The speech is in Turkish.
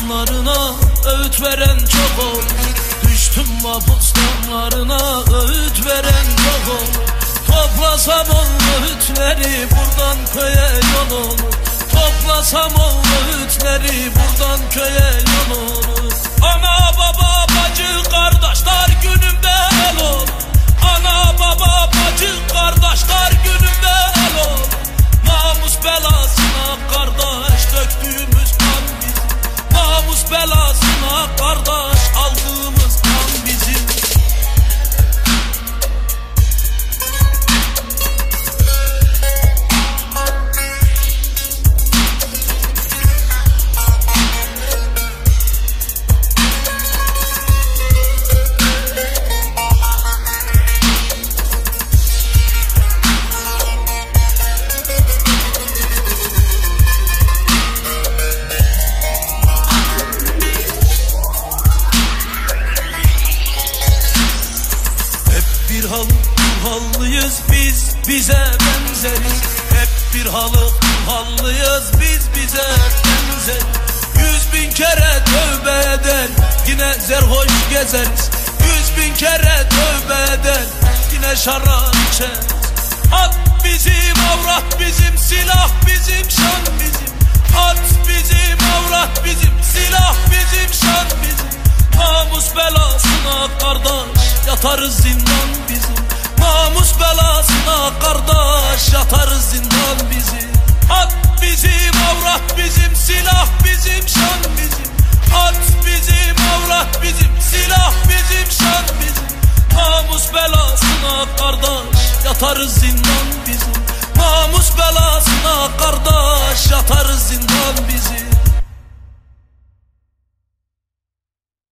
mahpuslarına öğüt veren çok olur. Düştüm mahpus damlarına öğüt veren çok olur. Toplasam ol öğütleri buradan köye yol olur. Toplasam ol öğütleri buradan köye yol olur. Ana baba bacı kardeşler günümde el olur. Ana baba bacı kardeşler günümde el olur. Namus belasına kardeş döktüğümüz kan bizim. Namus belasına kardeş aldığımız kan bizim. Hallıyız biz bize benzeriz. Hep bir halı hallıyız biz bize benzeriz. 100.000 kere tövbe eder yine zerhoş gezeriz. 100.000 kere tövbe eder yine şarap içeriz. At bizim avrat bizim silah bizim şan bizim. At bizim avrat bizim silah bizim şan bizim. Namus belasına kardeş yatarız zindan bizim. Namus belasına kardeş yatarız zindan bizim. At bizim avrat bizim silah bizim şan bizim. At bizim avrat bizim silah bizim şan bizim. Namus belasına kardeş yatarız zindan bizim.